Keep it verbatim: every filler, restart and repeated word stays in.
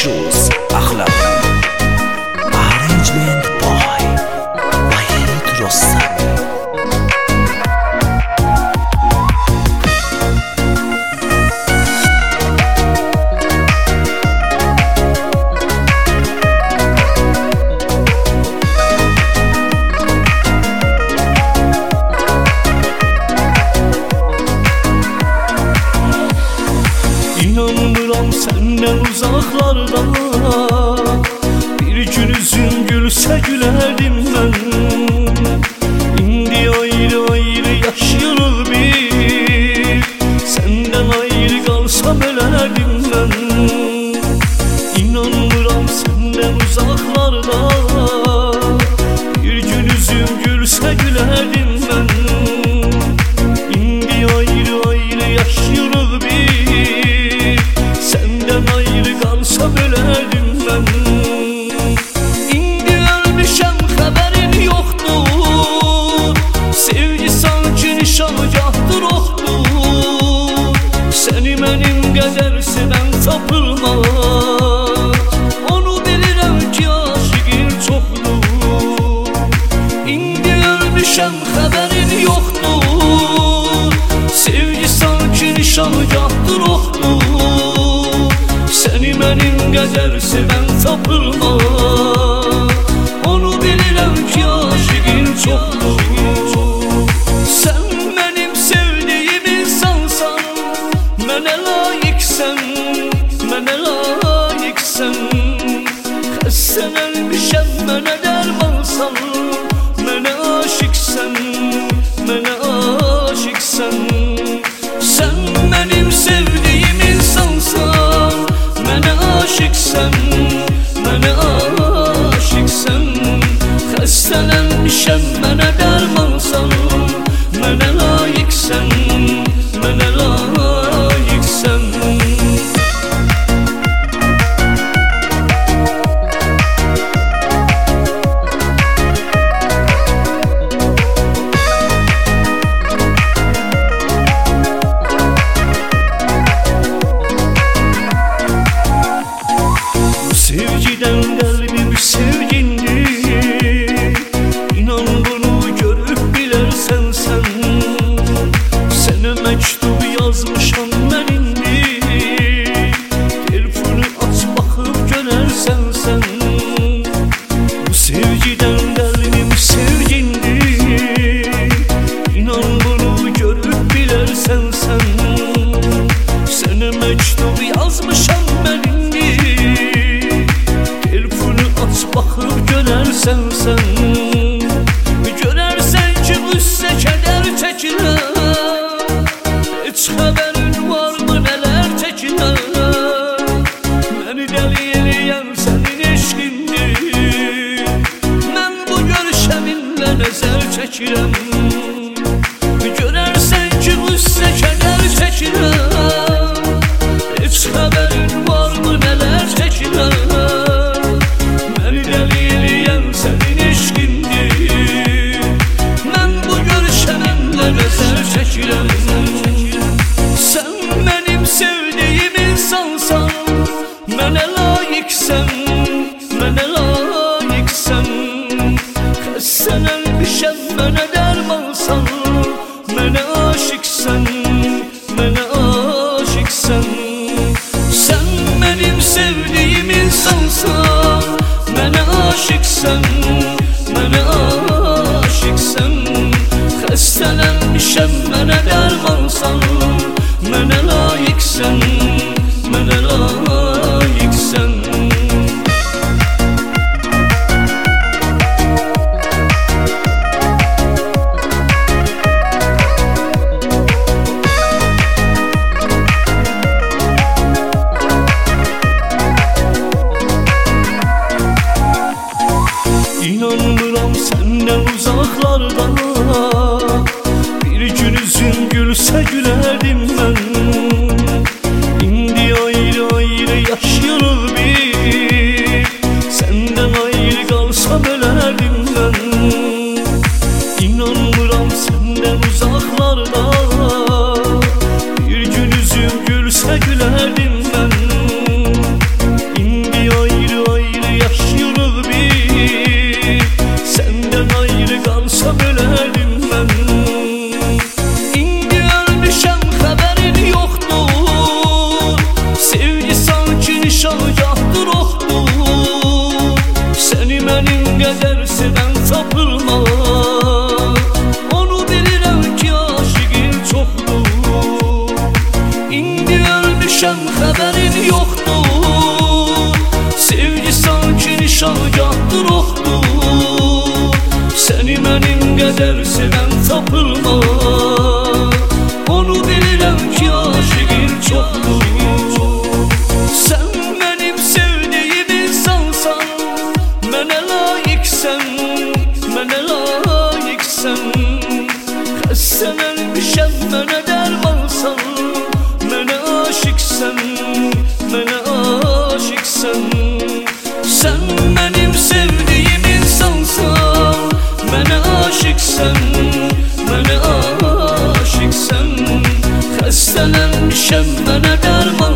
Shoes Akhlaqım Arrangement Boy Vahid Rostami. İnanmıram senden uzaklarda, bir gün üzüm gülse gülerdim ben. İndi ayrı ayrı yaşıyoruz bir, senden ayrı kalsam ölerdim ben. İnanmıram senden uzaklarda, bir gün üzüm gülse gülerdim ben. İndi ayrı ayrı yaşıyoruz bir, senden ayrı kalsam ölerdim ben. İndi ölmüşem haberin yoktur, sevgi sanki nişangahdır oxdur. Seni benim qədər sevən tapılmaz, onu bilirəm ki aşıqın çoxdur. İndi ölmüşem haberin yoktur, sevgi sanki nişangahdır oxdur. Seni benim qədər sevən tapılmaz, onu bilirəm ki aşıqın çoxdur. Sen benim sevdiğim insansan, mənə layiqsən, mənə layiqsən. Xəstən ölmüşəm, mənə dərmansan, mənə aşiqsən, mənə aşiqsən. Sen benim sevdiğim insansan, mənə aşiqsən, mənə aşiqsən. Xəstələnmişəm, mənə dərmansan, mənə layiqsən, mənə layiqsən. Sevgiden kalbim sevgindir, İnan bunu görüp bilersen sen. Sana mektup yazmışam ben indi, telefonu aç bakıp görersen sen. Bu sevgiden kalbim sevgindir, İnan bunu görüp bilersen sen. Sana mektup yazmışam ben indi, bakıp görərsən sən. Görərsən ki qüssə kədər çəkirəm, heç xəbərin varmı nələr çəkirəm. Məni dəli eləyən sənin eşqindir, mən bu görüşəminlə nəzər çəkirəm. Görərsən ki qüssə kədər çəkirəm, heç xəbərin varmı nələr çəkirəm. Sen benim sevdiğim insansan, mənə layiqsən, mənə layiqsən. Xəstən ölmüşəm, mənə dərmansan, mənə aşiqsən, mənə aşiqsən. Sen benim sevdiğim insansan, mənə aşiqsən, mənə aşiqsən. Xəstələnmişəm, mənə dərmansan, mənə layiqsən, mənə layiqsən. İnanmıram senden uzaklarda, bir gün üzüm gülse gülerdim ben. İndi ayrı ayrı yaşıyoruz bir, senden ayrı kalsam ölerdim ben. İnanmıram senden uzaklarda, bir gün üzüm gülse gülerdim ben. İndi qədər sevən tapılmaz. Onu bilirəm ki aşığın çoxdur. Sən mənim sevdiyim insansan, mənə layiqsən, mənə layiqsən. Xəstələnmişəm, mənə dərmansan, mənə aşiqsən, mənə aşiqsən. Sən mənim sevdiyim insansan, mənə aşiqsən, mənə aşiqsən. Xəstələnmişəm, mənə dərman